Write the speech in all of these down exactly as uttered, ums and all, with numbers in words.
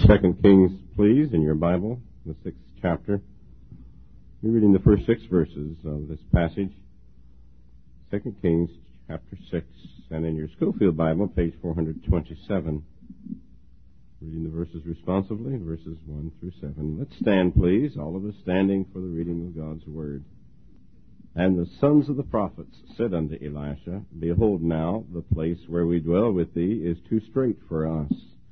Second Kings, please, in your Bible, the sixth chapter. We're reading the first six verses of this passage. Second Kings, chapter six, and in your Schofield Bible, page four twenty-seven. Reading the verses responsively, verses one through seven. Let's stand, please, all of us standing for the reading of God's Word. And the sons of the prophets said unto Elisha, Behold now, the place where we dwell with thee is too strait for us.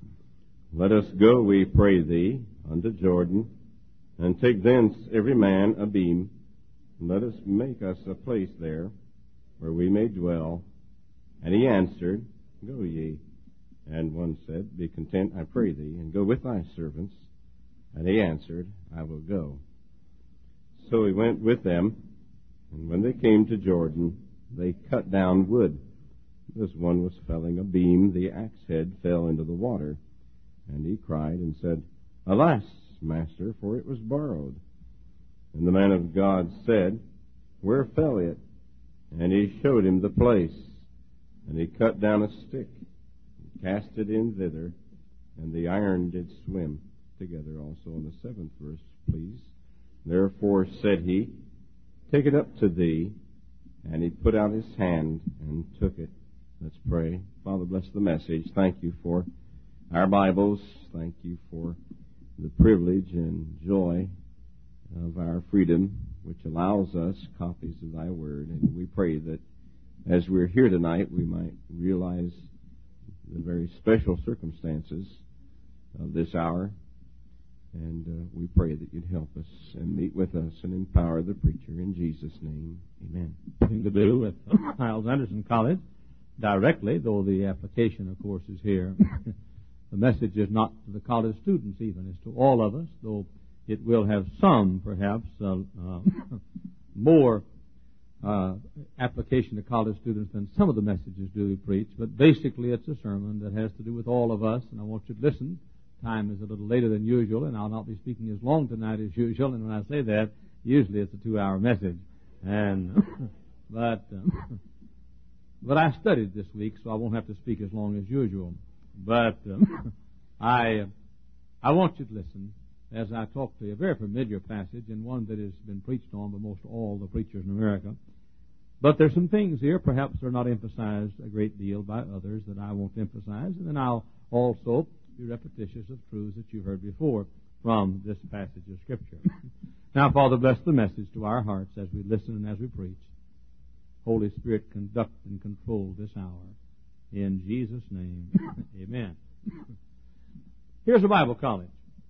Let us go, we pray thee, unto Jordan, and take thence every man a beam, and let us make us a place there, where we may dwell. And he answered, Go ye. And one said, Be content, I pray thee, and go with thy servants. And he answered, I will go. So he went with them, and when they came to Jordan, they cut down wood. As one was felling a beam, the axe head fell into the water. And he cried and said, Alas, master, for it was borrowed. And the man of God said, Where fell it? And he showed him the place. And he cut down a stick, and cast it in thither, and the iron did swim together. Also in the seventh verse, please. Therefore said he, Take it up to thee. And he put out his hand and took it. Let's pray. Father, bless the message. Thank you for our Bibles. Thank you for the privilege and joy of our freedom, which allows us copies of thy word. And we pray that as we're here tonight, we might realize the very special circumstances of this hour. And uh, we pray that you'd help us and meet with us and empower the preacher. In Jesus' name, amen. Nothing to do with Miles Anderson College directly, though the application, of course, is here. The message is not to the college students even. It's to all of us, though it will have some, perhaps, uh, uh, more uh, application to college students than some of the messages do we preach. But basically, it's a sermon that has to do with all of us, and I want you to listen. Time is a little later than usual, and I'll not be speaking as long tonight as usual. And when I say that, usually it's a two-hour message. And but uh, but I studied this week, so I won't have to speak as long as usual. But um, I I want you to listen as I talk to you. A very familiar passage, and one that has been preached on by most all the preachers in America. But there's some things here, perhaps they're not emphasized a great deal by others that I won't emphasize, and then I'll also be repetitious of truths that you've heard before from this passage of Scripture. Now, Father, bless the message to our hearts as we listen and as we preach. Holy Spirit, conduct and control this hour. In Jesus' name, amen. Here's a Bible college.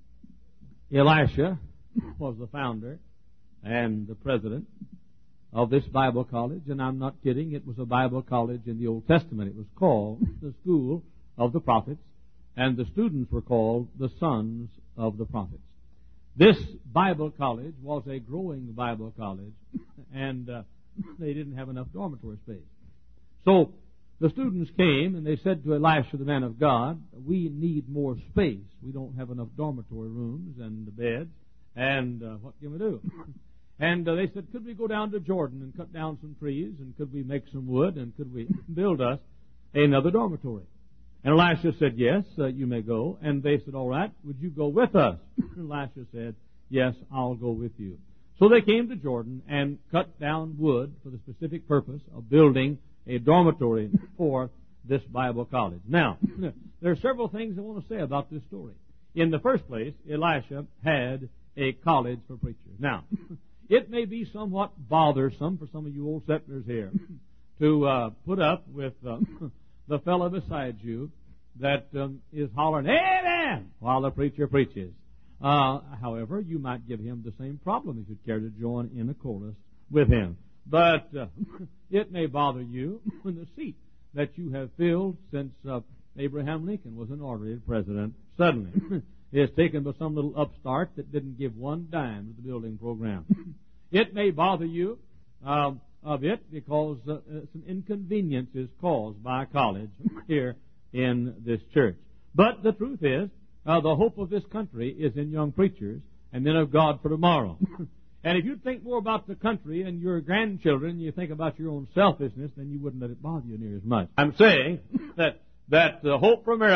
Elisha was the founder and the president of this Bible college, and I'm not kidding. It was a Bible college in the Old Testament. It was called the School of the Prophets, and the students were called the Sons of the Prophets. This Bible college was a growing Bible college, and uh, they didn't have enough dormitory space. So the students came, and they said to Elisha, the man of God, we need more space. We don't have enough dormitory rooms and the beds, and uh, what can we do? And uh, they said, could we go down to Jordan and cut down some trees, and could we make some wood, and could we build us another dormitory? And Elisha said, yes, uh, you may go. And they said, all right, would you go with us? And Elisha said, yes, I'll go with you. So they came to Jordan and cut down wood for the specific purpose of building a dormitory for this Bible college. Now, there are several things I want to say about this story. In the first place, Elisha had a college for preachers. Now, it may be somewhat bothersome for some of you old settlers here to uh, put up with uh, the fellow beside you that um, is hollering, amen, while the preacher preaches. Uh, however, you might give him the same problem if you'd care to join in a chorus with him. But uh, it may bother you when the seat that you have filled since uh, Abraham Lincoln was inaugurated president suddenly is taken by some little upstart that didn't give one dime to the building program. It may bother you um, of it because uh, some inconvenience is caused by a college here in this church. But the truth is, uh, the hope of this country is in young preachers and men of God for tomorrow. And if you think more about the country and your grandchildren, you think about your own selfishness, then you wouldn't let it bother you near as much. I'm saying that that the hope for America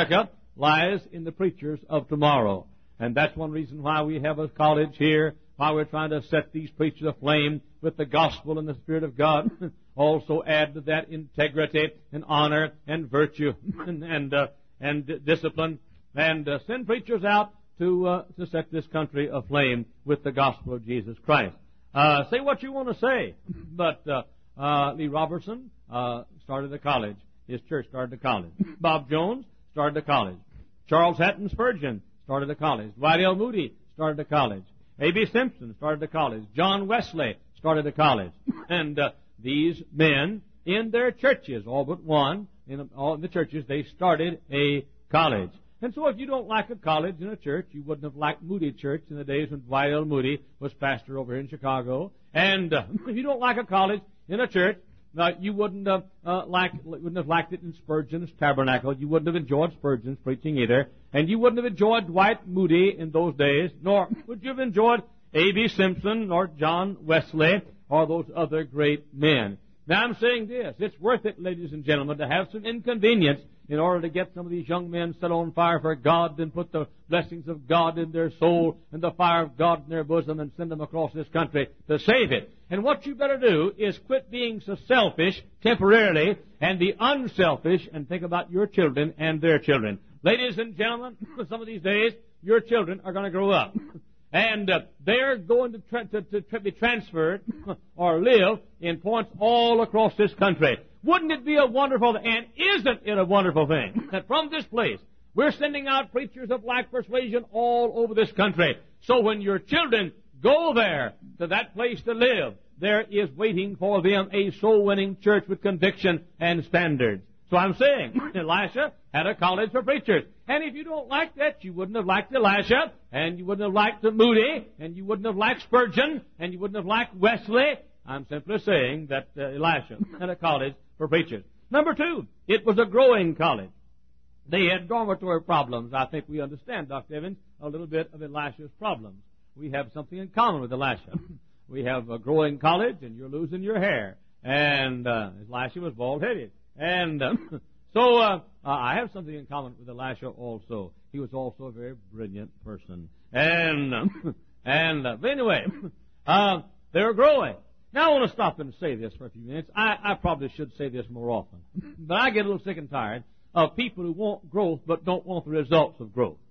lies in the preachers of tomorrow. And that's one reason why we have a college here, why we're trying to set these preachers aflame with the gospel and the Spirit of God. Also add to that integrity and honor and virtue and and, uh, and d- discipline, and uh, send preachers out to uh, to set this country aflame with the gospel of Jesus Christ. Uh, say what you want to say, but uh, uh, Lee Robertson uh, started a college. His church started a college. Bob Jones started a college. Charles Hatton Spurgeon started a college. Dwight L. Moody started a college. A B Simpson started a college. John Wesley started a college. And uh, these men, in their churches, all but one, in all in the churches, they started a college. And so if you don't like a college in a church, you wouldn't have liked Moody Church in the days when Dwight L. Moody was pastor over here in Chicago. And uh, if you don't like a college in a church, uh, you wouldn't have, uh, like, wouldn't have liked it in Spurgeon's Tabernacle. You wouldn't have enjoyed Spurgeon's preaching either. And you wouldn't have enjoyed Dwight Moody in those days, nor would you have enjoyed A B Simpson or John Wesley or those other great men. Now I'm saying this, it's worth it, ladies and gentlemen, to have some inconvenience in order to get some of these young men set on fire for God and put the blessings of God in their soul and the fire of God in their bosom and send them across this country to save it. And what you better do is quit being so selfish temporarily and be unselfish and think about your children and their children. Ladies and gentlemen, some of these days, your children are going to grow up. And uh, they're going to, tra- to, to, to be transferred or live in points all across this country. Wouldn't it be a wonderful, and isn't it a wonderful thing, that from this place we're sending out preachers of like persuasion all over this country. So when your children go there to that place to live, there is waiting for them a soul-winning church with conviction and standards. So I'm saying, Elisha had a college for preachers. And if you don't like that, you wouldn't have liked Elisha, and you wouldn't have liked Moody, and you wouldn't have liked Spurgeon, and you wouldn't have liked Wesley. I'm simply saying that uh, Elisha had a college for preachers. Number two, it was a growing college. They had dormitory problems. I think we understand, Doctor Evans, a little bit of Elisha's problems. We have something in common with Elisha. We have a growing college, and you're losing your hair. And uh, Elisha was bald-headed. And uh, so uh, uh, I have something in common with Elisha also. He was also a very brilliant person. And, uh, and uh, but anyway, uh, they were growing. Now I want to stop and say this for a few minutes. I, I probably should say this more often. But I get a little sick and tired of people who want growth but don't want the results of growth.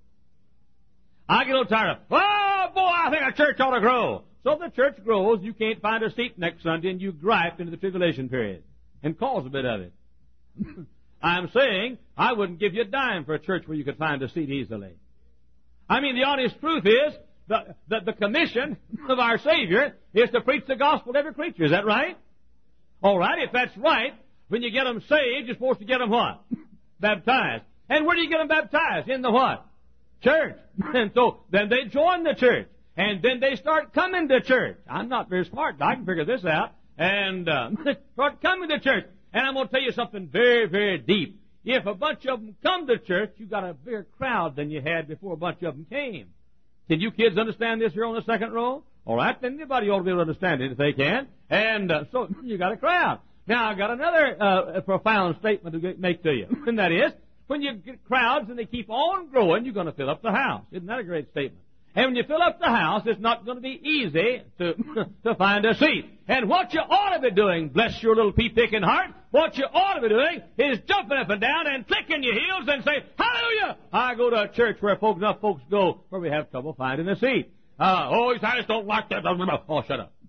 I get a little tired of, oh, boy, I think a church ought to grow. So the church grows, you can't find a seat next Sunday, and you gripe into the tribulation period and cause a bit of it. I'm saying I wouldn't give you a dime for a church where you could find a seat easily. I mean, the honest truth is that the, the commission of our Savior is to preach the gospel to every creature. Is that right? All right, if that's right, when you get them saved, you're supposed to get them what? Baptized. And where do you get them baptized? In the what? Church. And so then they join the church. And then they start coming to church. I'm not very smart. I can figure this out. And uh, start coming to church. And I'm going to tell you something very, very deep. If a bunch of them come to church, you got a bigger crowd than you had before a bunch of them came. Can you kids understand this here on the second row? All right, then anybody ought to be able to understand it if they can. And uh, so you got a crowd. Now, I got another uh, profound statement to make to you. And that is, when you get crowds and they keep on growing, you're going to fill up the house. Isn't that a great statement? And when you fill up the house, it's not going to be easy to to find a seat. And what you ought to be doing, bless your little pea-picking heart, what you ought to be doing is jumping up and down and clicking your heels and say, hallelujah! I go to a church where folks, enough folks go where we have trouble finding a seat. Uh, oh, I just don't like that. Oh, shut up.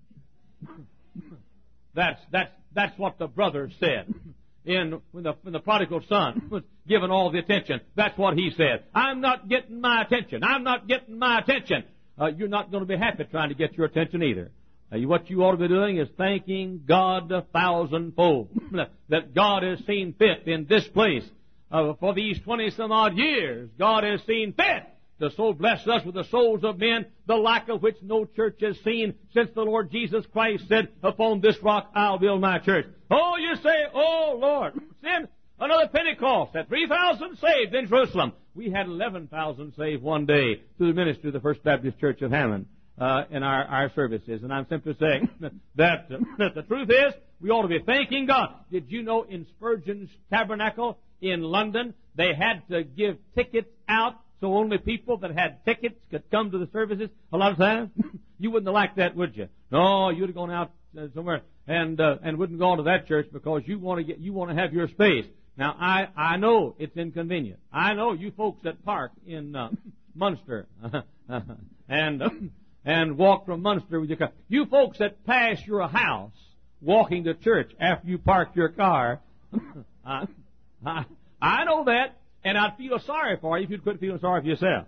That's, that's, that's what the brother said. In when the, when the prodigal son was given all the attention, that's what he said. I'm not getting my attention. I'm not getting my attention. Uh, you're not going to be happy trying to get your attention either. Uh, what you ought to be doing is thanking God a thousandfold that God has seen fit in this place uh, for these twenty some odd years. God has seen fit to so bless us with the souls of men, the like of which no church has seen since the Lord Jesus Christ said, upon this rock I'll build my church. Oh, you say, oh, Lord, send another Pentecost at three thousand saved in Jerusalem. We had eleven thousand saved one day through the ministry of the First Baptist Church of Hammond uh, in our, our services. And I'm simply saying that, uh, that the truth is, We ought to be thanking God. Did you know in Spurgeon's Tabernacle in London, they had to give tickets out so only people that had tickets could come to the services a lot of times? You wouldn't have liked that, would you? No, you'd have gone out uh, somewhere and uh, and wouldn't go to that church because you want to get you want to have your space. Now, I, I know it's inconvenient. I know you folks that park in uh, Munster and uh, and walk from Munster with your car. You folks that pass your house walking to church after you park your car, I, I, I know that, and I'd feel sorry for you if you'd quit feeling sorry for yourself.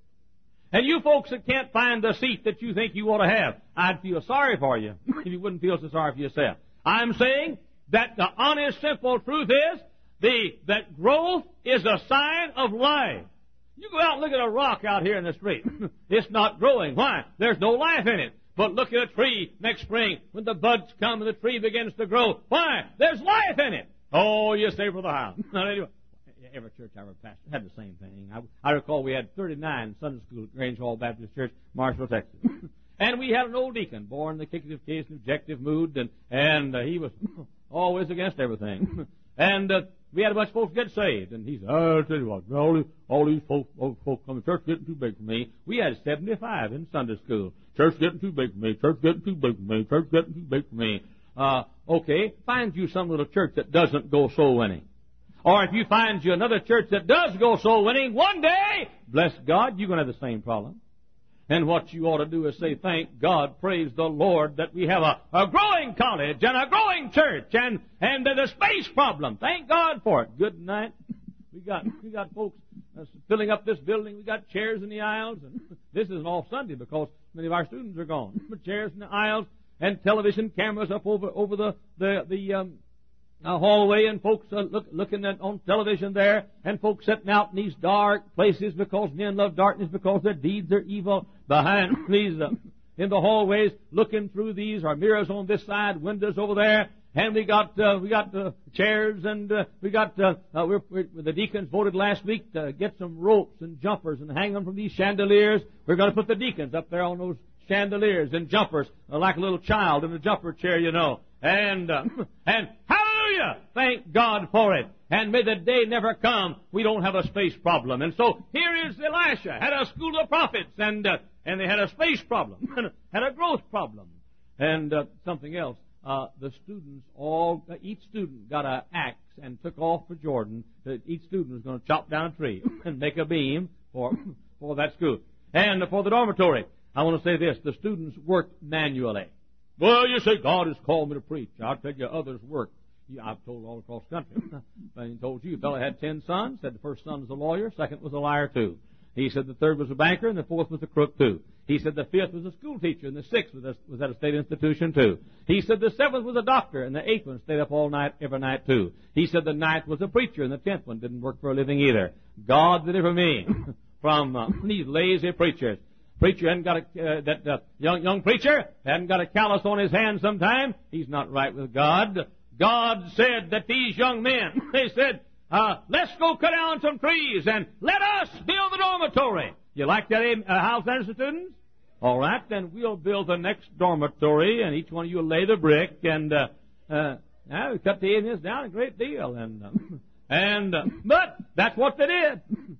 And you folks that can't find the seat that you think you ought to have, I'd feel sorry for you if you wouldn't feel so sorry for yourself. I'm saying that the honest, simple truth is the that growth is a sign of life. You go out and look at a rock out here in the street. It's not growing. Why? There's no life in it. But look at a tree next spring when the buds come and the tree begins to grow. Why? There's life in it. Oh, you say for the house. Anyway, every church I ever pastored had the same thing. I, I recall we had thirty-nine Sunday school at Grange Hall Baptist Church, Marshall, Texas. And we had an old deacon, born in the kickative case and objective mood, and, and uh, he was always against everything. And uh, we had a bunch of folks get saved, and he said, oh, I'll tell you what, all these, all these folks, old folks come to church getting too big for me. We had seventy-five in Sunday school. Church getting too big for me. Church getting too big for me. Church getting too big for me. Uh, okay, find you some little church that doesn't go soul winning. Or if you find you another church that does go soul winning, one day, bless God, you're going to have the same problem. And what you ought to do is say, thank God, praise the Lord, that we have a, a growing college and a growing church and, and the space problem. Thank God for it. Good night. We got, we got folks uh, filling up this building. We got chairs in the aisles. And this isn't all Sunday because many of our students are gone. Chairs in the aisles and television cameras up over, over the, the, the, um, Uh, hallway, and folks uh, look, looking at on television there, and folks sitting out in these dark places because men love darkness because their deeds are evil. Behind these uh, in the hallways, looking through these are mirrors on this side, windows over there, and we got uh, we got uh, chairs, and uh, we got uh, uh, we're, we're, the deacons voted last week to get some ropes and jumpers and hang them from these chandeliers. We're going to put the deacons up there on those chandeliers and jumpers uh, like a little child in a jumper chair, you know, and uh, and how. Hallelujah! Thank God for it. And may the day never come we don't have a space problem. And so here is Elisha, had a school of prophets, and uh, and they had a space problem, had a growth problem, and uh, something else. Uh, the students all, uh, each student got an axe and took off for Jordan. Uh, each student was going to chop down a tree and make a beam for for that school and for the dormitory. I want to say this: the students worked manually. Well, you say God has called me to preach. I'll tell you, others work. Yeah, I've told all across the country. I told you, a fellow had ten sons. Said the first son was a lawyer, second was a liar too. He said the third was a banker, and the fourth was a crook too. He said the fifth was a school teacher, and the sixth was, a, was at a state institution too. He said the seventh was a doctor, and the eighth one stayed up all night, every night too. He said the ninth was a preacher, and the tenth one didn't work for a living either. God deliver me from uh, these lazy preachers. Preacher hadn't got a, uh, that uh, young young preacher hadn't got a callus on his hand sometime. He's not right with God. God said that these young men, they said, uh, let's go cut down some trees and let us build the dormitory. You like that, uh, House Anderson students? All right, then we'll build the next dormitory, and each one of you will lay the brick, and uh, uh, now we cut the evenings down a great deal, and uh, and uh, but that's what they did.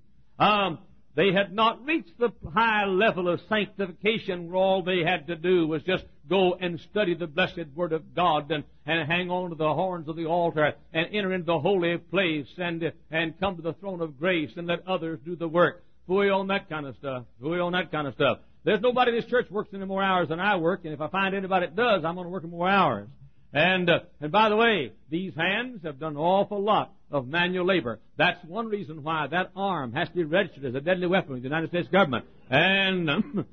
Um, They had not reached the high level of sanctification where all they had to do was just go and study the blessed Word of God and, and hang on to the horns of the altar and enter into the holy place and and come to the throne of grace and let others do the work. Fooey on that kind of stuff. Fooey on that kind of stuff. There's nobody in this church works any more hours than I work, and if I find anybody that does, I'm going to work more hours. And uh, and by the way, these hands have done an awful lot of manual labor. That's one reason why that arm has to be registered as a deadly weapon with the United States government. And um,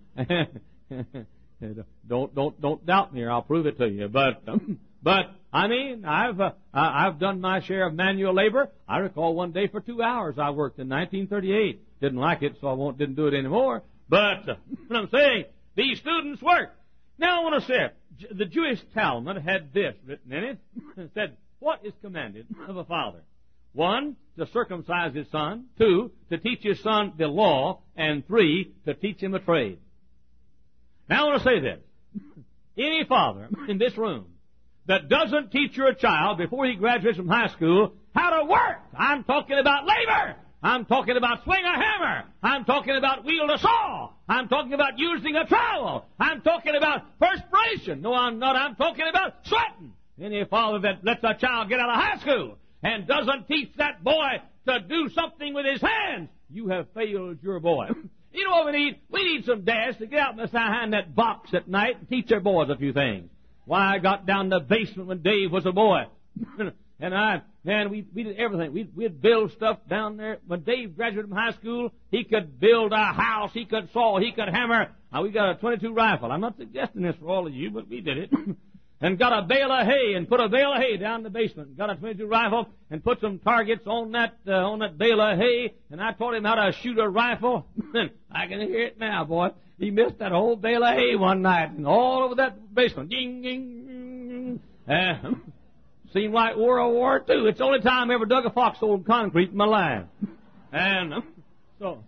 don't don't don't doubt me, or I'll prove it to you. But um, but I mean, I've uh, I've done my share of manual labor. I recall one day for two hours I worked in nineteen thirty-eight. Didn't like it, so I won't didn't do it anymore. But uh, what I'm saying, these students work. Now I want to say, the Jewish Talmud had this written in it. It said, what is commanded of a father? One, to circumcise his son. Two, to teach his son the law. And three, to teach him a trade. Now I want to say this. Any father in this room that doesn't teach your child before he graduates from high school how to work. I'm talking about labor. I'm talking about swing a hammer. I'm talking about wield a saw. I'm talking about using a trowel. I'm talking about perspiration. No, I'm not. I'm talking about sweating. Any father that lets a child get out of high school and doesn't teach that boy to do something with his hands, you have failed your boy. You know what we need? We need some dads to get out behind that box at night and teach their boys a few things. Why, I got down the basement when Dave was a boy. And I, man, we, we did everything. We'd, we'd build stuff down there. When Dave graduated from high school, he could build a house, he could saw, he could hammer. Now, we got a twenty-two rifle. I'm not suggesting this for all of you, but we did it. And got a bale of hay and put a bale of hay down in the basement. Got a twenty-two rifle and put some targets on that uh, on that bale of hay. And I taught him how to shoot a rifle. I can hear it now, boy. He missed that whole bale of hay one night and all over that basement. Ding, ding, ding. Uh, seemed like World War Two. It's the only time I ever dug a foxhole in concrete in my life. And uh, so,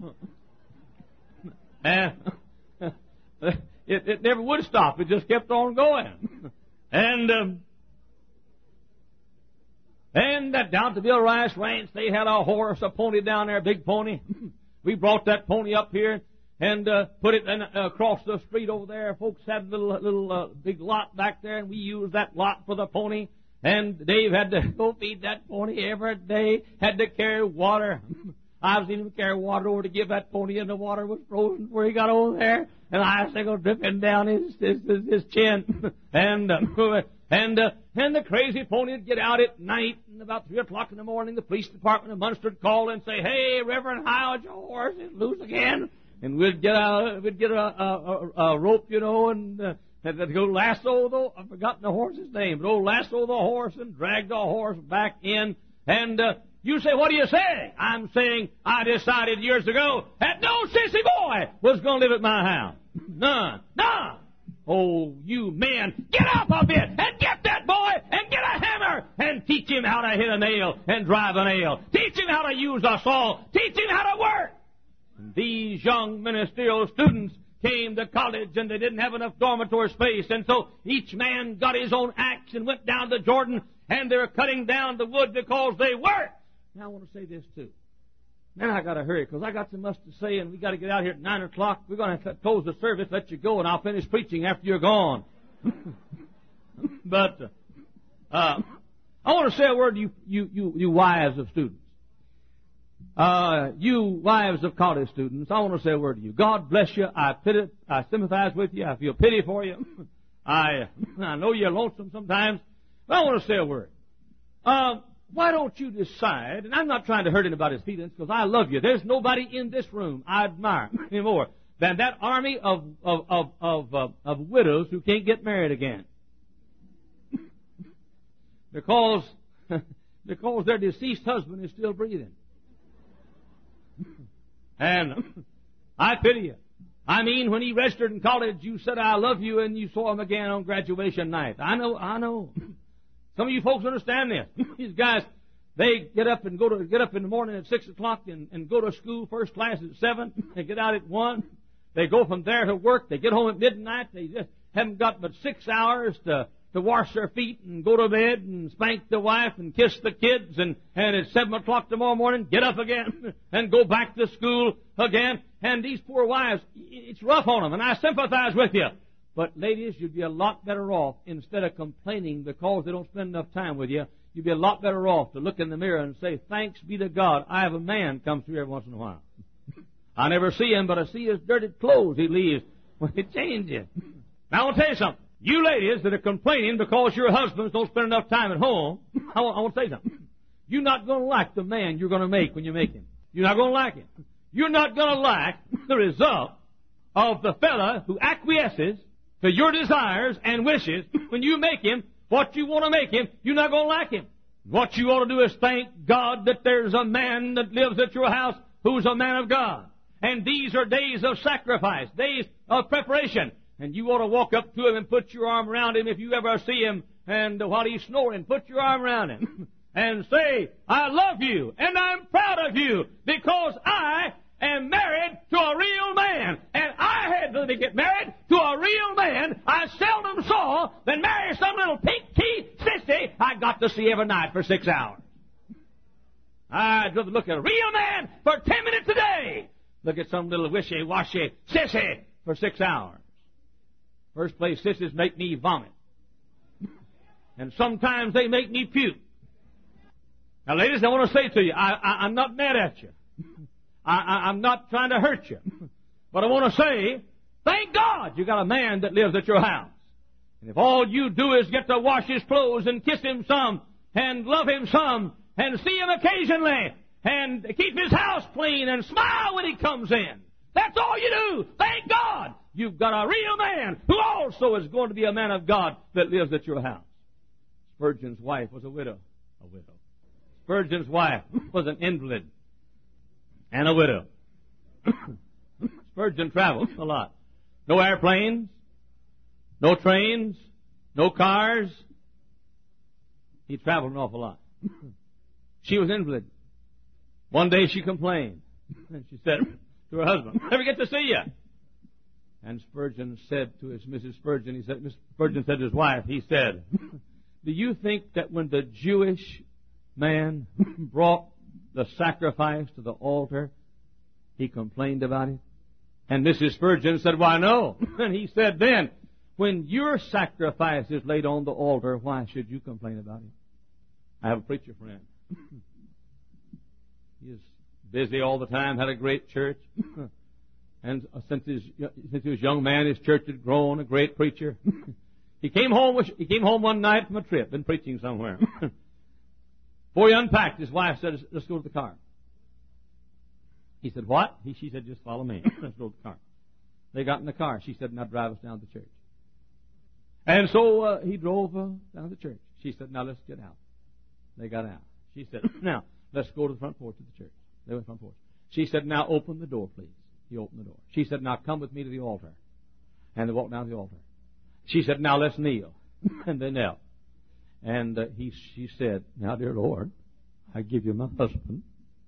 and uh, it, it never would stop. It just kept on going. And um, and that down at the Bill Rice Ranch, they had a horse, a pony down there, a big pony. We brought that pony up here and uh, put it in, uh, across the street over there. Folks had a little, little uh, big lot back there, and we used that lot for the pony. And Dave had to go feed that pony every day, had to carry water. I was even carry water over to give that pony, and the water was frozen before he got over there. And I was go dripping down his his, his, his chin. and uh, and uh, and the crazy pony would get out at night, and about three o'clock in the morning, the police department of Munster would call and say, "Hey, Reverend Howard, your horse is loose again." And we'd get a we'd get a, a, a, a rope, you know, and uh, had to go lasso the I've forgotten the horse's name, but oh, lasso the horse and drag the horse back in. And uh, you say, what are you saying? I'm saying I decided years ago that no sissy boy was going to live at my house. None. None. Oh, you men, get up a bit and get that boy and get a hammer and teach him how to hit a nail and drive a nail. Teach him how to use a saw. Teach him how to work. And these young ministerial students came to college and they didn't have enough dormitory space, and so each man got his own axe and went down to Jordan, and they were cutting down the wood because they worked. Now I want to say this too. Man, I got to hurry because I got so much to say, and we got to get out here at nine o'clock. We're going to close the service, let you go, and I'll finish preaching after you're gone. But uh, I want to say a word to you, you, you, you wives of students. Uh, you wives of college students, I want to say a word to you. God bless you. I pity, I sympathize with you. I feel pity for you. I, I know you're lonesome sometimes, but I want to say a word. Uh, why don't you decide, and I'm not trying to hurt anybody's feelings because I love you. There's nobody in this room I admire anymore than that army of, of, of, of, uh, of widows who can't get married again. because, because their deceased husband is still breathing. And I pity you. I mean, when he registered in college, you said, I love you, and you saw him again on graduation night. I know, I know. Some of you folks understand this. These guys, they get up and go to, get up in the morning at six o'clock and, and go to school, first class at seven. They get out at one. They go from there to work. They get home at midnight. They just haven't got but six hours to to wash their feet and go to bed and spank the wife and kiss the kids, and, and at seven o'clock tomorrow morning, get up again and go back to school again. And these poor wives, it's rough on them, and I sympathize with you. But ladies, you'd be a lot better off, instead of complaining because they don't spend enough time with you, you'd be a lot better off to look in the mirror and say, thanks be to God, I have a man come through every once in a while. I never see him, but I see his dirty clothes he leaves when he changes. Now, I want to tell you something. You ladies that are complaining because your husbands don't spend enough time at home, I want, I want to say something. You're not going to like the man you're going to make when you make him. You're not going to like him. You're not going to like the result of the fella who acquiesces to your desires and wishes when you make him what you want to make him. You're not going to like him. What you ought to do is thank God that there's a man that lives at your house who's a man of God. And these are days of sacrifice, days of preparation. And you ought to walk up to him and put your arm around him if you ever see him, and while he's snoring, put your arm around him and say, I love you and I'm proud of you because I am married to a real man. And I had to get married to a real man. I seldom saw than marry some little pink-teeth, got to see every night for six hours. I'd rather look at a real man for ten minutes a day. Look at some little wishy-washy sissy for six hours. First place, sissies make me vomit. And sometimes they make me puke. Now, ladies, I want to say to you, I, I, I'm not mad at you. I, I, I'm not trying to hurt you. But I want to say, thank God you got a man that lives at your house. And if all you do is get to wash his clothes and kiss him some and love him some and see him occasionally and keep his house clean and smile when he comes in, that's all you do. Thank God you've got a real man who also is going to be a man of God that lives at your house. Spurgeon's wife was a widow. A widow. Spurgeon's wife was an invalid and a widow. Spurgeon traveled a lot. No airplanes, no trains, no cars. He traveled an awful lot. She was invalid. One day she complained. And she said to her husband, "Never get to see you." And Spurgeon said to his Missus Spurgeon, he said, Mister Spurgeon said to his wife, he said, "Do you think that when the Jewish man brought the sacrifice to the altar, he complained about it?" And Missus Spurgeon said, "Why, no." And he said, "Then, when your sacrifice is laid on the altar, why should you complain about it?" I have a preacher friend. He is busy all the time, had a great church. And since, his, since he was a young man, his church had grown, a great preacher. He came home, he came home one night from a trip, been preaching somewhere. Before he unpacked, his wife said, "Let's go to the car." He said, "What?" He, she said, "Just follow me. Let's go to the car." They got in the car. She said, "Now drive us down to church." And so uh, he drove uh, down to church. She said, "Now let's get out." They got out. She said, "Now let's go to the front porch of the church." They went to the front porch. She said, "Now open the door, please." He opened the door. She said, "Now come with me to the altar." And they walked down to the altar. She said, "Now let's kneel." And they knelt. And uh, he, she said, "Now, dear Lord, I give you my husband.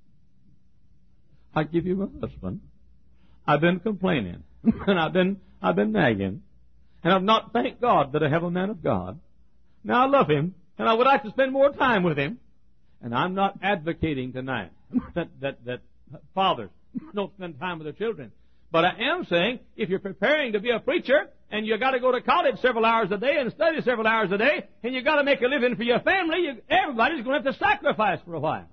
I give you my husband. I've been complaining, and I've been, I've been nagging, and I've not thanked God that I have a man of God. Now I love him, and I would like to spend more time with him. And I'm not advocating tonight that, that, that fathers don't spend time with their children. But I am saying, if you're preparing to be a preacher, and you got to go to college several hours a day and study several hours a day, and you got to make a living for your family, you, everybody's going to have to sacrifice for a while.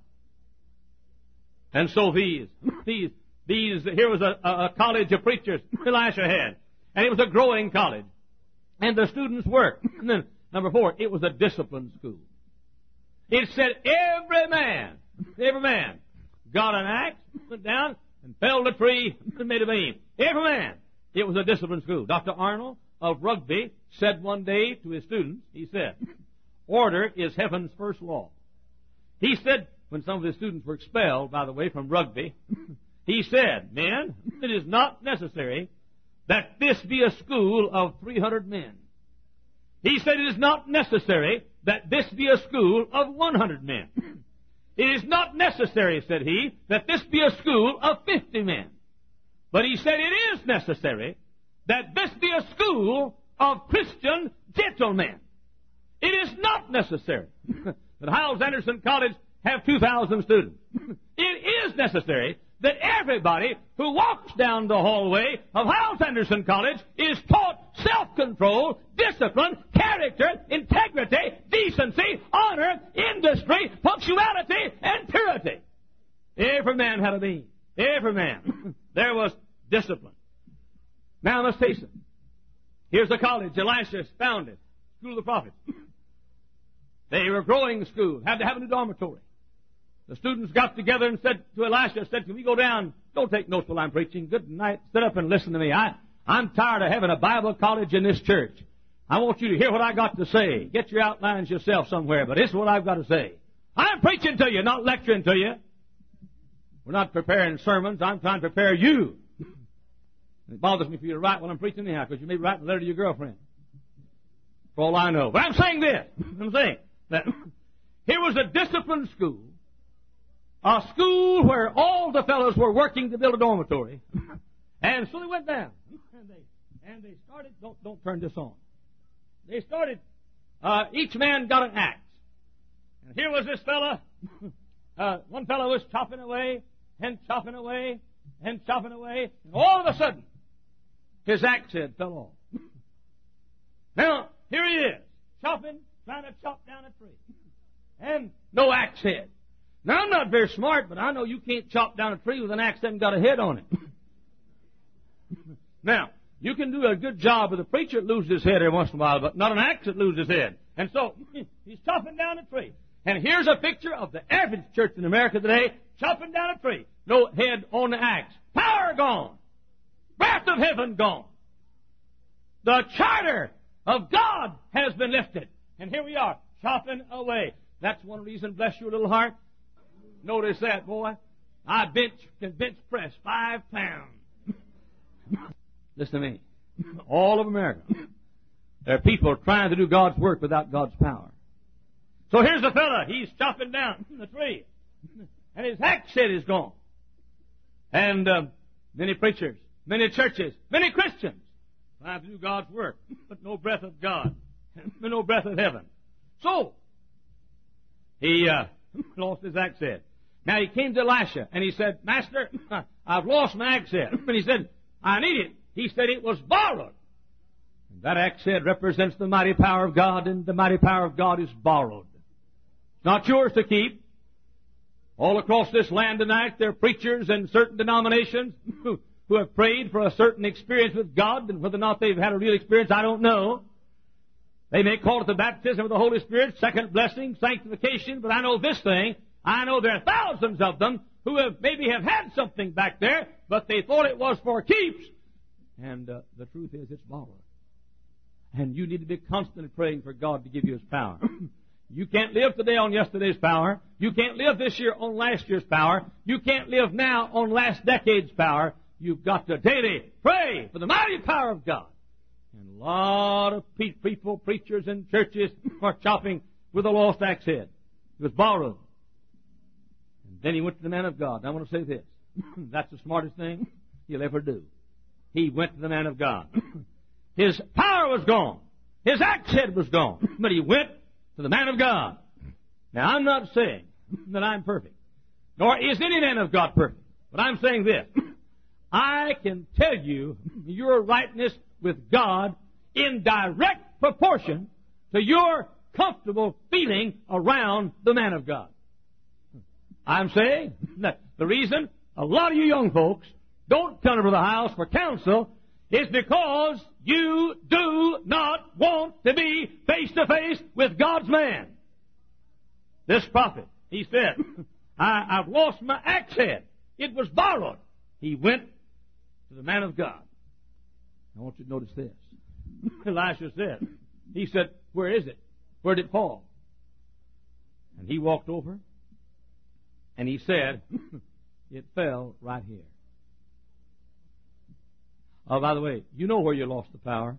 And so these, these, these, here was a, a college of preachers Elisha had. And it was a growing college. And the students worked. And then, number four, it was a disciplined school. It said every man, every man got an axe, went down, and felled a tree, and made a beam. Every man. It was a disciplined school. Doctor Arnold of Rugby said one day to his students, he said, "Order is heaven's first law." He said, when some of his students were expelled, by the way, from Rugby, he said, "Men, it is not necessary that this be a school of three hundred men." He said, "It is not necessary that this be a school of one hundred men. It is not necessary," said he, "that this be a school of fifty men. But," he said, "it is necessary that this be a school of Christian gentlemen. It is not necessary that Hyles-Anderson College have two thousand students. It is necessary that everybody who walks down the hallway of Hyles-Anderson College is taught self-control, discipline, character, integrity, decency, honor, industry, punctuality, and purity." Every man had a beam. Every man. There was discipline. Now let's face it. Here's the college Elisha founded, School of the Prophets. They were growing the school, had to have a new dormitory. The students got together and said to Elisha, said, "Can we go down? Don't take notes while I'm preaching. Good night. Sit up and listen to me. I, I'm tired of having a Bible college in this church. I want you to hear what I got to say. Get your outlines yourself somewhere, but this is what I've got to say. I'm preaching to you, not lecturing to you. We're not preparing sermons. I'm trying to prepare you." It bothers me for you to write when I'm preaching anyhow, because you may be writing a letter to your girlfriend. For all I know. But I'm saying this. I'm saying that here was a disciplined school. A school where all the fellows were working to build a dormitory. And so they went down. And they, and they started, don't, don't turn this on. They started, uh, each man got an axe. And here was this fella. Uh, one fellow was chopping away and chopping away and chopping away. And all of a sudden, his axe head fell off. Now, here he is, chopping, trying to chop down a tree. And no axe head. Now, I'm not very smart, but I know you can't chop down a tree with an axe that hasn't got a head on it. Now, you can do a good job with a preacher that loses his head every once in a while, but not an axe that loses his head. And so, he's chopping down a tree. And here's a picture of the average church in America today, chopping down a tree. No head on the axe. Power gone. Breath of heaven gone. The charter of God has been lifted. And here we are, chopping away. That's one reason, bless your little heart. Notice that, boy. I bench, can bench press five pounds. Listen to me. All of America. There are people trying to do God's work without God's power. So here's the fella. He's chopping down the tree. And his axe head is gone. And uh, many preachers, many churches, many Christians trying to do God's work, but no breath of God, no breath of heaven. So, he uh, lost his axe head. Now he came to Elisha and he said, Master, I've lost my axe head. And he said, I need it. He said it was borrowed. And that axe head represents the mighty power of God, and the mighty power of God is borrowed. It's not yours to keep. All across this land tonight, there are preachers and certain denominations who, who have prayed for a certain experience with God, and whether or not they've had a real experience, I don't know. They may call it the baptism of the Holy Spirit, second blessing, sanctification, but I know this thing. I know there are thousands of them who have maybe have had something back there, but they thought it was for keeps. And uh, the truth is, it's borrowed. And you need to be constantly praying for God to give you His power. You can't live today on yesterday's power. You can't live this year on last year's power. You can't live now on last decade's power. You've got to daily pray for the mighty power of God. And a lot of pe- people, preachers and churches are chopping with a lost axe head. It was borrowed. And then he went to the man of God. And I want to say this. That's the smartest thing he'll ever do. He went to the man of God. His power was gone. His axe head was gone. But he went to the man of God. Now, I'm not saying that I'm perfect, nor is any man of God perfect. But I'm saying this. I can tell you your rightness with God in direct proportion to your comfortable feeling around the man of God. I'm saying that the reason a lot of you young folks don't come to the house for counsel is because you do not want to be face to face with God's man. This prophet, he said, I, I've lost my axe head. It was borrowed. He went to the man of God. I want you to notice this. Elisha said, he said, where is it? Where did it fall? And he walked over and he said, it fell right here. Oh, by the way, you know where you lost the power.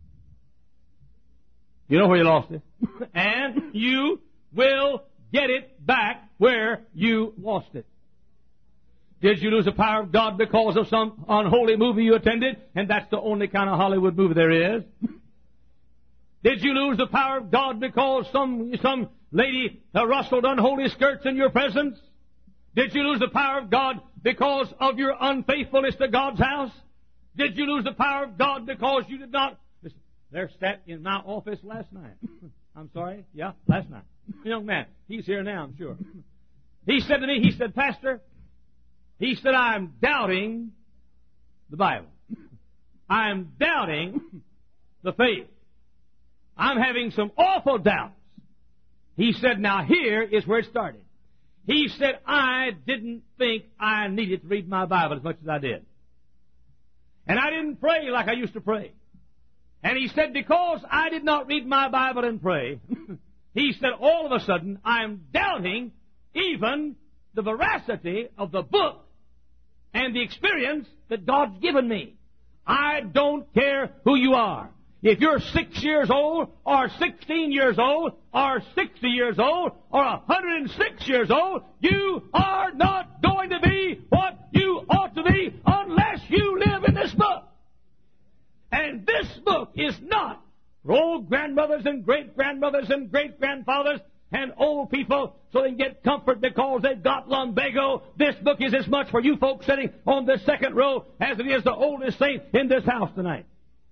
You know where you lost it. And you will get it back where you lost it. Did you lose the power of God because of some unholy movie you attended? And that's the only kind of Hollywood movie there is. Did you lose the power of God because some some lady uh, rustled unholy skirts in your presence? Did you lose the power of God because of your unfaithfulness to God's house? Did you lose the power of God because you did not... Listen, there sat in my office last night. I'm sorry? Yeah, last night. A young man. He's here now, I'm sure. He said to me, he said, Pastor, he said, I'm doubting the Bible. I'm doubting the faith. I'm having some awful doubts. He said, now here is where it started. He said, I didn't think I needed to read my Bible as much as I did. And I didn't pray like I used to pray. And he said, because I did not read my Bible and pray, he said, all of a sudden, I'm doubting even the veracity of the book and the experience that God's given me. I don't care who you are. If you're six years old, or sixteen years old, or sixty years old, or one hundred six years old, you are not going to be what you ought to be unless you live in this book. And this book is not for old grandmothers and great-grandmothers and great-grandfathers and old people so they can get comfort because they've got lumbago. This book is as much for you folks sitting on this second row as it is the oldest saint in this house tonight.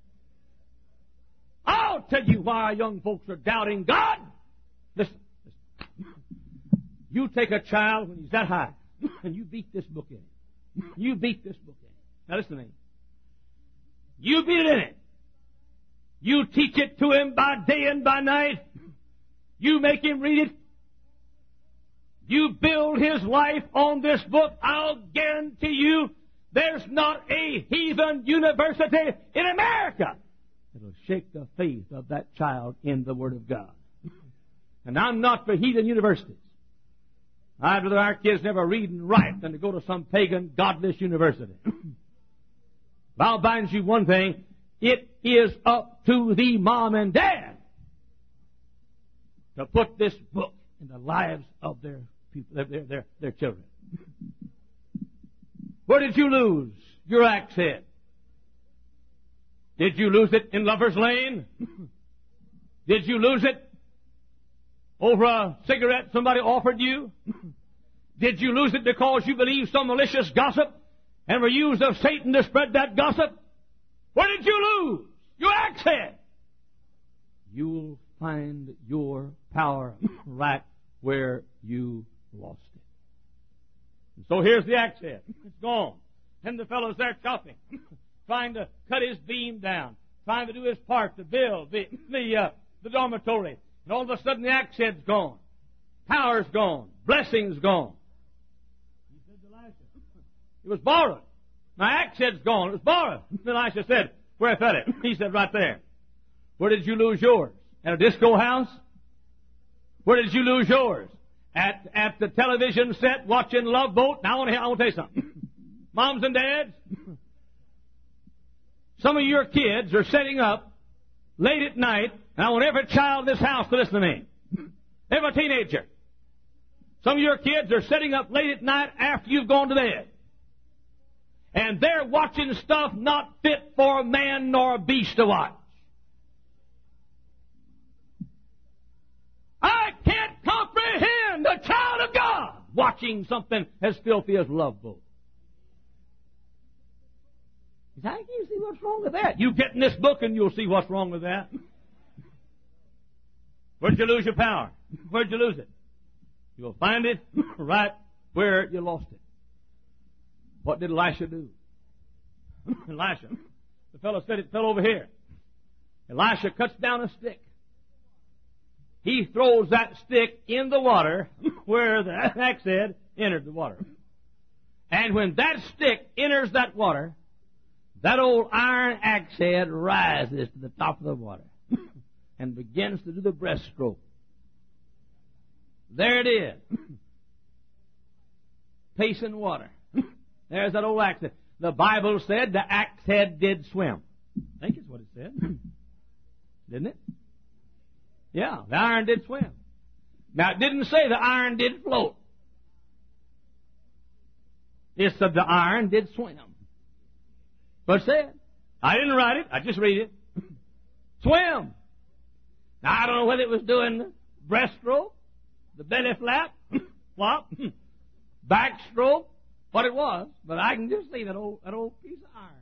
I'll tell you why our young folks are doubting God. Listen, listen. You take a child when he's that high, and you beat this book in it. You beat this book in it. Now listen to me. You beat it in it. You teach it to him by day and by night. You make him read it. You build his life on this book. I'll guarantee you there's not a heathen university in America that'll shake the faith of that child in the Word of God. And I'm not for heathen universities. I'd rather our kids never read and write than to go to some pagan, godless university. But I'll bind you one thing. It is up to the mom and dad to put this book in the lives of their people, their, their, their children. Where did you lose your axe head? Did you lose it in Lover's Lane? Did you lose it over a cigarette somebody offered you? Did you lose it because you believed some malicious gossip and were used of Satan to spread that gossip? Where did you lose your axe head? You'll find your power right where you lost it. And so here's the axe head. It's gone. And the fellow's there chopping, trying to cut his beam down, trying to do his part to build the the, uh, the dormitory. And all of a sudden the axe head's gone. Power's gone. Blessing's gone. He said to Elisha, it was borrowed. My axe head's gone. It was borrowed. And Elisha said, where fell it? He said, right there. Where did you lose yours? At a disco house? Where did you lose yours? At at the television set watching Love Boat? Now I want to, I want to tell you something. Moms and dads, some of your kids are setting up late at night, and I want every child in this house to listen to me. Every teenager. Some of your kids are setting up late at night after you've gone to bed. And they're watching stuff not fit for a man nor a beast to watch. I can't comprehend a child of God watching something as filthy as Love Boat. How can you see what's wrong with that? You get in this book and you'll see what's wrong with that. Where'd you lose your power? Where'd you lose it? You'll find it right where you lost it. What did Elisha do? Elisha, the fellow said it fell over here. Elisha cuts down a stick. He throws that stick in the water where the axe head entered the water. And when that stick enters that water, that old iron axe head rises to the top of the water and begins to do the breaststroke. There it is. Pacing water. There's that old axe head. The Bible said the axe head did swim. I think it's what it said. Didn't it? Yeah, the iron did swim. Now, it didn't say the iron did float. It said the iron did swim. But it said, I didn't write it, I just read it. Swim. Now, I don't know whether it was doing the breaststroke, the belly flap, flop, backstroke, what it was, but I can just see that old, that old piece of iron.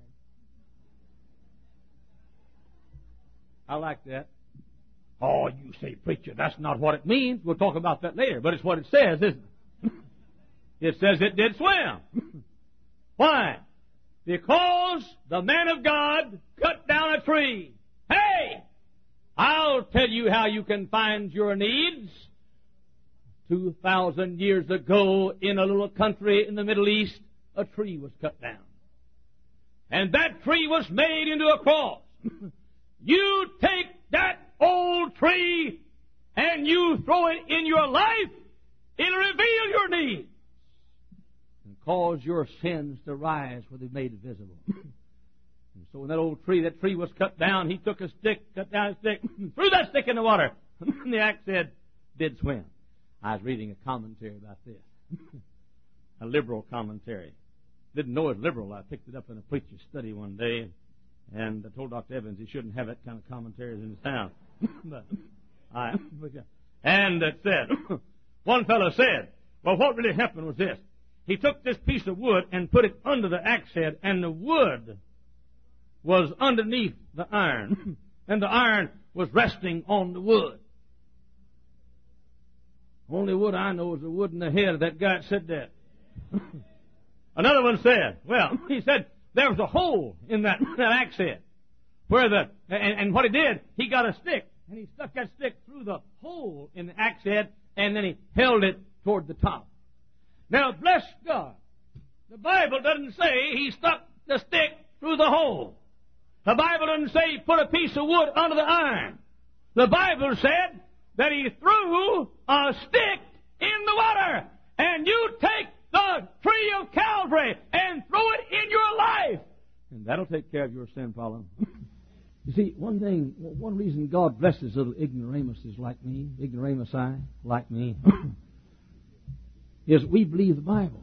I like that. Oh, you say, preacher, that's not what it means. We'll talk about that later, but it's what it says, isn't it? It says it did swim. Why? Because the man of God cut down a tree. Hey! I'll tell you how you can find your needs. Two thousand years ago, in a little country in the Middle East, a tree was cut down. And that tree was made into a cross. You take that old tree and you throw it in your life, it'll reveal your needs and cause your sins to rise where they're made visible. And so when that old tree, that tree was cut down, he took a stick, cut down a stick, threw that stick in the water, and the axe head did swim. I was reading a commentary about this, a liberal commentary. Didn't know it was liberal. I picked it up in a preacher's study one day, and I told Doctor Evans he shouldn't have that kind of commentaries in his town. but I, And it said, one fellow said, well, what really happened was this. He took this piece of wood and put it under the axe head, and the wood was underneath the iron, and the iron was resting on the wood. Only wood I know is the wood in the head of that guy that said that. Another one said, well, he said there was a hole in that, that axe head, where the and, and what he did, he got a stick, and he stuck that stick through the hole in the axe head, and then he held it toward the top. Now, bless God, the Bible doesn't say he stuck the stick through the hole. The Bible doesn't say he put a piece of wood under the iron. The Bible said that he threw a stick in the water, and you take the tree of Calvary and throw it in your life, and that'll take care of your sin problem. You see, one thing, one reason God blesses little ignoramuses like me, ignoramusi like me, is we believe the Bible.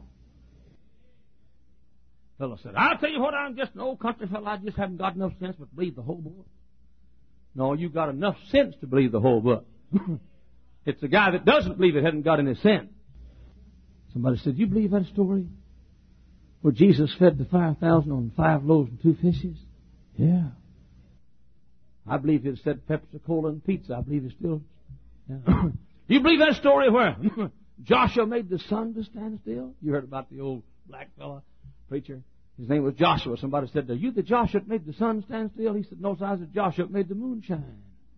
Fellow said, I'll tell you what, I'm just an old country fellow. I just haven't got enough sense but to believe the whole book. No, you've got enough sense to believe the whole book. It's the guy that doesn't believe it hasn't got any sense. Somebody said, you believe that story? Where Jesus fed the five thousand on five loaves and two fishes? Yeah. I believe it said Pepsi-Cola and pizza. I believe it still. Yeah. You believe that story where Joshua made the sun to stand still? You heard about the old black fella preacher. His name was Joshua. Somebody said, are you the Joshua that made the sun stand still? He said, no, I was the Joshua that made the moon shine.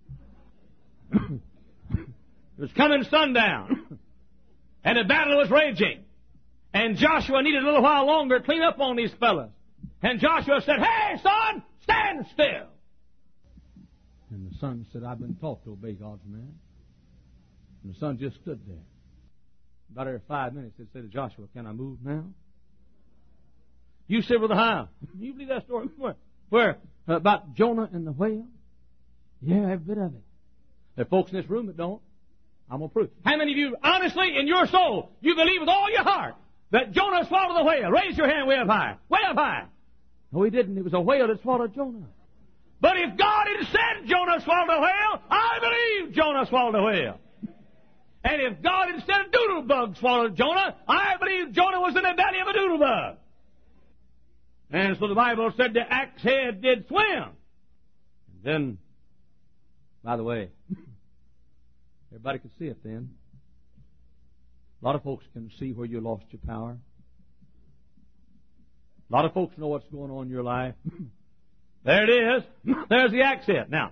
It was coming sundown, and the battle was raging. And Joshua needed a little while longer to clean up on these fellas. And Joshua said, hey, son, stand still. And the son said, I've been taught to obey God's command. And the son just stood there. About every five minutes, they said to Joshua, can I move now? You sit with the how. You believe that story? Where? Where? Uh, about Jonah and the whale? Yeah, every bit of it. There are folks in this room that don't. I'm going to prove. How many of you, honestly, in your soul, you believe with all your heart that Jonah swallowed the whale? Raise your hand way up high. Way up high. No, he didn't. It was a whale that swallowed Jonah. But if God had said Jonah swallowed a whale, I believe Jonah swallowed a whale. And if God had said a doodle bug swallowed Jonah, I believe Jonah was in the belly of a doodle bug. And so the Bible said the axe head did swim. And then, by the way, everybody could see it then. A lot of folks can see where you lost your power. A lot of folks know what's going on in your life. There it is. There's the axe head. Now,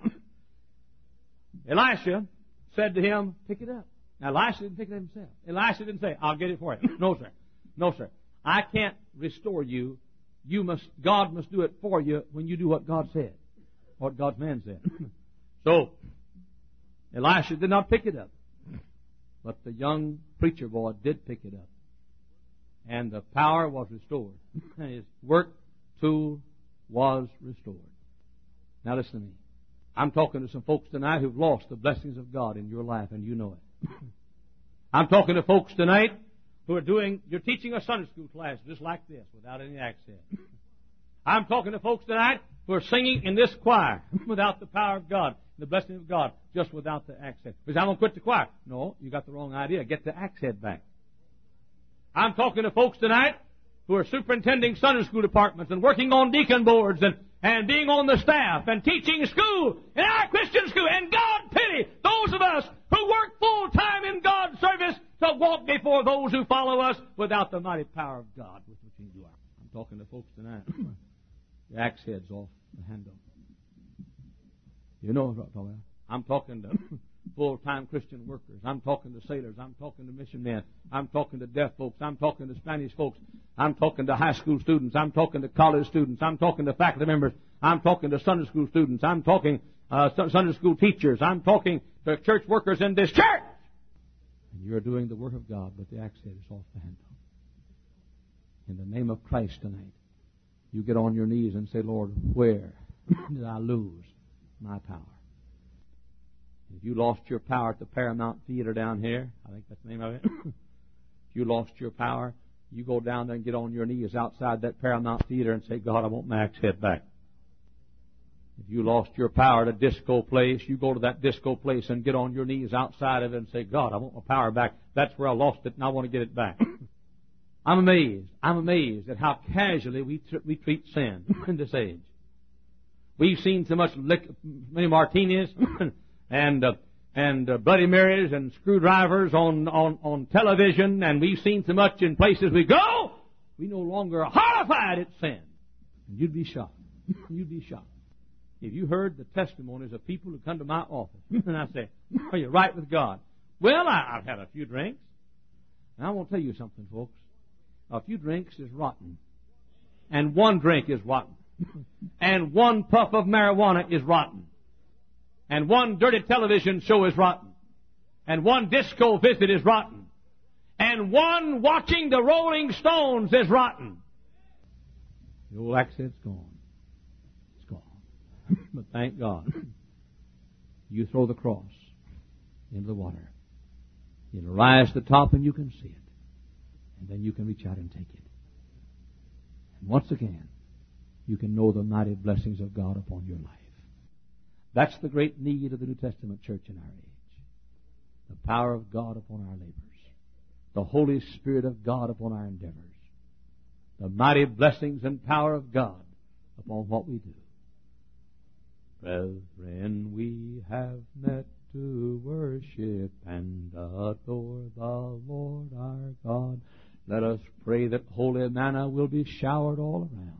Elisha said to him, pick it up. Now, Elisha didn't pick it up himself. Elisha didn't say, I'll get it for you. No, sir. No, sir. I can't restore you. You must, God must do it for you when you do what God said, what God's man said. So, Elisha did not pick it up. But the young preacher boy did pick it up. And the power was restored. And his work tool was restored. Now listen to me. I'm talking to some folks tonight who've lost the blessings of God in your life, and you know it. I'm talking to folks tonight who are doing, you're teaching a Sunday school class just like this without any accent. I'm talking to folks tonight who are singing in this choir without the power of God, the blessing of God, just without the accent. Because I'm going to quit the choir. No, you got the wrong idea. Get the accent back. I'm talking to folks tonight who are superintending Sunday school departments and working on deacon boards and, and being on the staff and teaching school in our Christian school. And God pity those of us who work full time in God's service to walk before those who follow us without the mighty power of God with which we do our. I'm talking to folks tonight. The axe head's off the handle. You know what I'm talking about. I'm talking to full-time Christian workers. I'm talking to sailors. I'm talking to mission men. I'm talking to deaf folks. I'm talking to Spanish folks. I'm talking to high school students. I'm talking to college students. I'm talking to faculty members. I'm talking to Sunday school students. I'm talking uh, Sunday school teachers. I'm talking to church workers in this church. And you're doing the work of God, but the axe head is off the handle. In the name of Christ tonight, you get on your knees and say, Lord, where did I lose my power? If you lost your power at the Paramount Theater down here, I think that's the name of it. If you lost your power, you go down there and get on your knees outside that Paramount Theater and say, God, I want my axe head back. If you lost your power at a disco place, you go to that disco place and get on your knees outside of it and say, God, I want my power back. That's where I lost it and I want to get it back. I'm amazed. I'm amazed at how casually we, tr- we treat sin in this age. We've seen so much lick, many martinis and uh, and uh, Bloody Marys and screwdrivers on, on, on television, and we've seen so much in places we go, we no longer are horrified at sin. And you'd be shocked. You'd be shocked. If you heard the testimonies of people who come to my office, and I say, are you right with God? Well, I, I've had a few drinks. And I want to tell you something, folks. A few drinks is rotten. And one drink is rotten. And one puff of marijuana is rotten. And one dirty television show is rotten. And one disco visit is rotten. And one watching the Rolling Stones is rotten. The old accent's gone. It's gone. But thank God, you throw the cross into the water. It'll rise to the top and you can see it. And then you can reach out and take it. And once again, you can know the mighty blessings of God upon your life. That's the great need of the New Testament church in our age. The power of God upon our labors. The Holy Spirit of God upon our endeavors. The mighty blessings and power of God upon what we do. Brethren, we have met to worship and adore the Lord our God. Let us pray that holy manna will be showered all around.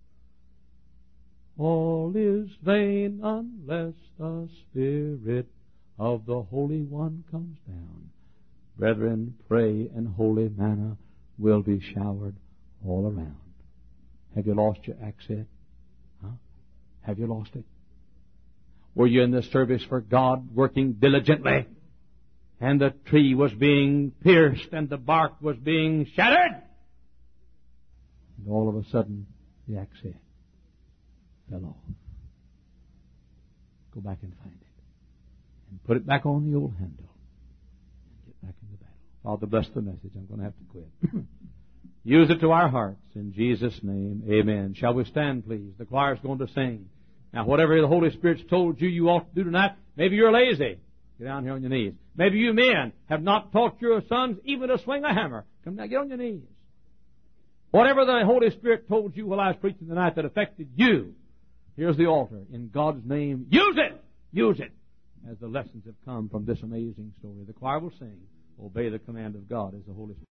All is vain unless the Spirit of the Holy One comes down. Brethren, pray and holy manna will be showered all around. Have you lost your accent? Huh? Have you lost it? Were you in the service for God working diligently? And the tree was being pierced and the bark was being shattered? And all of a sudden, the accent fell off. Go back and find it. And put it back on the old handle. And get back in the battle. Father, bless the message. I'm going to have to quit. Use it to our hearts. In Jesus' name, amen. Shall we stand, please? The choir's going to sing. Now, whatever the Holy Spirit's told you you ought to do tonight, maybe you're lazy. Get down here on your knees. Maybe you men have not taught your sons even to swing a hammer. Come down, get on your knees. Whatever the Holy Spirit told you while I was preaching tonight that affected you, here's the altar. In God's name, use it! Use it! As the lessons have come from this amazing story. The choir will sing. Obey the command of God as the Holy Spirit.